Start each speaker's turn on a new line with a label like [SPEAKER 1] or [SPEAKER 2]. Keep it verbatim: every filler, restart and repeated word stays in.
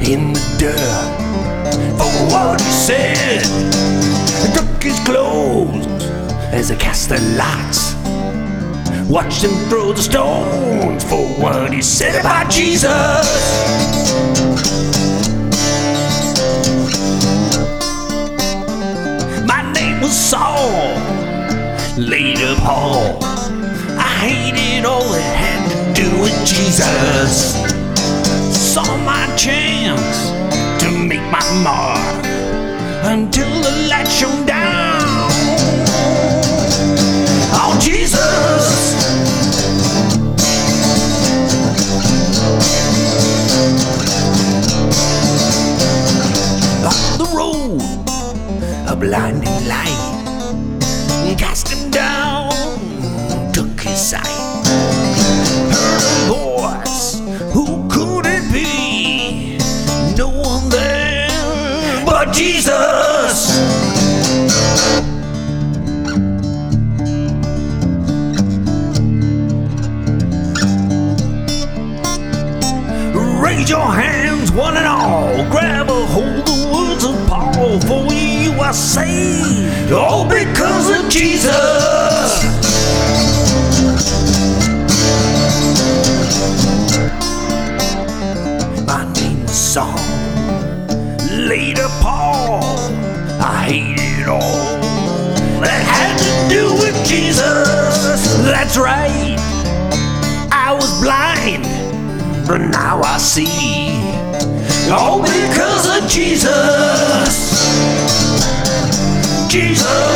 [SPEAKER 1] in the dirt for what he said. Took his clothes as they cast their lots. Watched him throw the stones for what he said about Jesus. My name was Saul, later Paul. I hated all that had to do with Jesus. Saw my chance to make my mark until the light shone down on Jesus. On the road, a blinding light cast him down, took his sight. Heard a voice, who could it be? No one there but Jesus. Raise your hands, one and all. Grab a hold of the words of Paul. For you are saved, all because of Jesus. My name is Saul, later Paul. I hated all that had to do with Jesus. That's right, I was blind, but now I see, all because of Jesus. Jesus.